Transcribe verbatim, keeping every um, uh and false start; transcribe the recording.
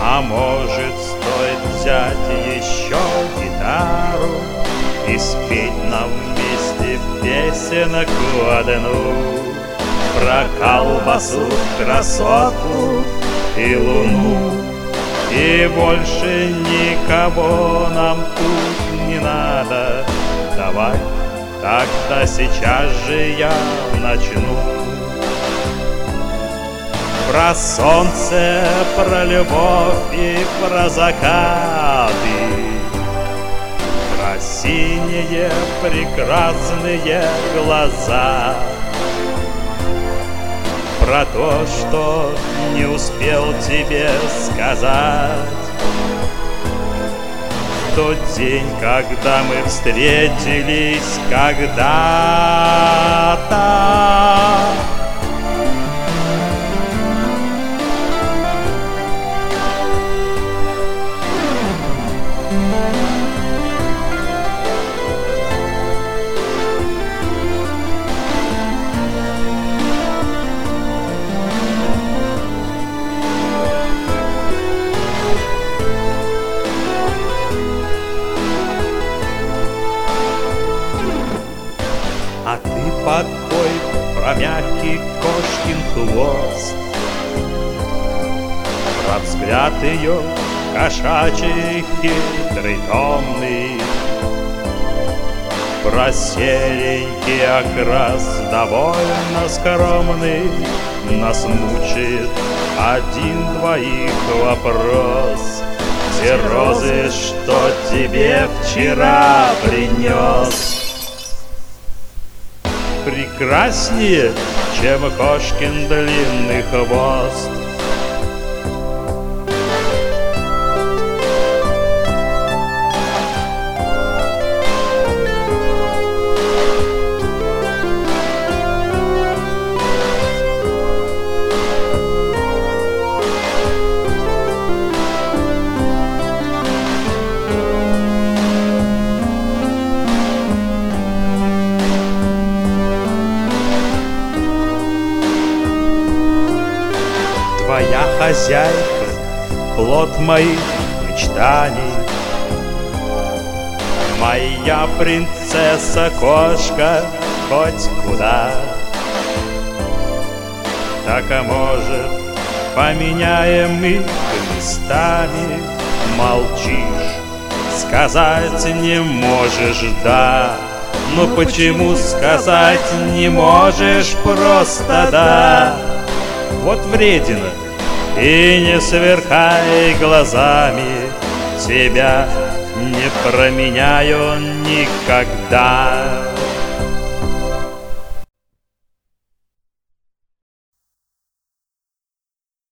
А может, стоит взять еще гитару и спеть нам вместе песенок одну про колбасу, красотку и луну. И больше никого нам тут не надо. Давай, тогда сейчас же я начну. Про солнце, про любовь и про закаты, про синие прекрасные глаза, про то, что не успел тебе сказать в тот день, когда мы встретились когда-то. А ты подпой про мягкий кошкин хвост, про взгляд ее кошачий, хитрый, томный, про серенький окрас довольно скромный. Нас мучает один двоих вопрос: те розы, что тебе вчера принес, прекраснее, чем кошкин длинный хвост. Твоя хозяйка, плод моих мечтаний, моя принцесса-кошка хоть куда. Так, а может, поменяем их местами? Молчишь, сказать не можешь, да. Но почему сказать не можешь просто да? Вот вредина, и не сверкай глазами, тебя не променяю никогда.